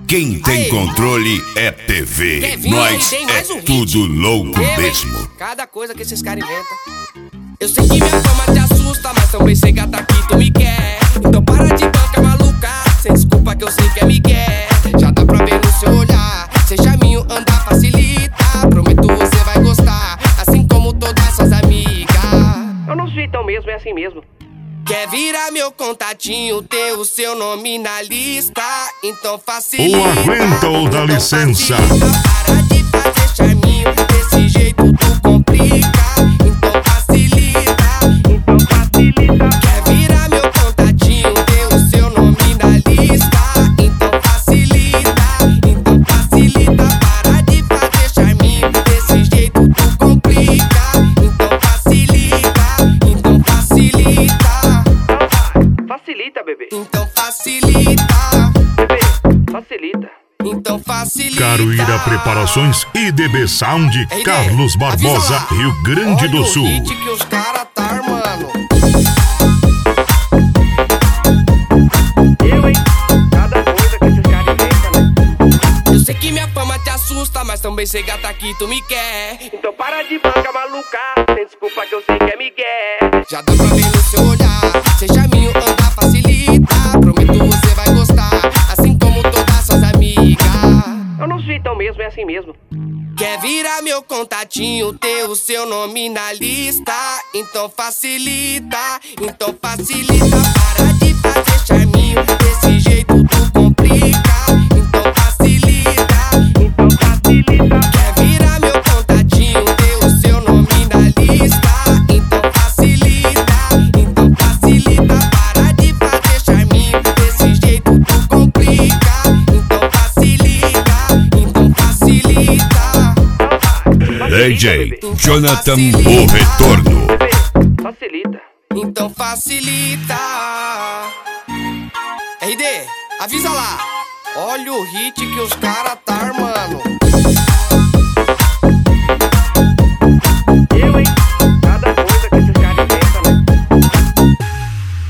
Quem tem controle é TV. Nós é tudo louco mesmo. Cada coisa que esses caras inventam. Eu sei que minha fama te assusta, mas também sei gata que tu me quer. Então para de banca maluca, sem desculpa que eu sei que é migué. Já dá pra ver no seu olhar, seja minho andar facilita. Prometo você vai gostar, assim como todas suas amigas. Eu não sou então mesmo, é assim mesmo. Quer virar meu contatinho, ter o seu nome na lista? Então facilita. Ou aguenta ou dá licença. Para de fazer charminho, desse jeito tu complica. Então facilita, então facilita. Quer virar meu contatinho, ter o seu nome na lista? Então facilita, então facilita. Para de fazer charminho, desse jeito tu complica. Então facilita, então facilita. Facilita, bebê. Então facilita, Bebê, facilita. então facilita. Caruíra Preparações e DB Sound, Carlos Barbosa, Rio Grande do Sul. Olha o hit que os caras tá armando. Eu, hein? Cada coisa que esses caras inventam, né? Eu sei que minha fama te assusta, mas também sei gata que tu me quer. Então para de banca maluca, sem desculpa que eu sei que é migué. Já dá pra ver no seu olhar, seja minho andar facilita. Prometo você vai gostar, assim como todas suas amigas. Eu não sou então mesmo, é assim mesmo. Quer virar meu contatinho, ter o seu nome na lista? Então facilita, então facilita. Para de fazer charminho, desse jeito tu complica. Então facilita, Então facilita. quer virar meu contatinho, ter o seu nome na lista? Então facilita, então facilita. Para de fazer charminho, desse jeito tu complica. Então facilita, então facilita. DJ Jonathan, o retorno. Bebê, facilita. Então facilita. RD, avisa lá. Olha o hit que os caras tá armando.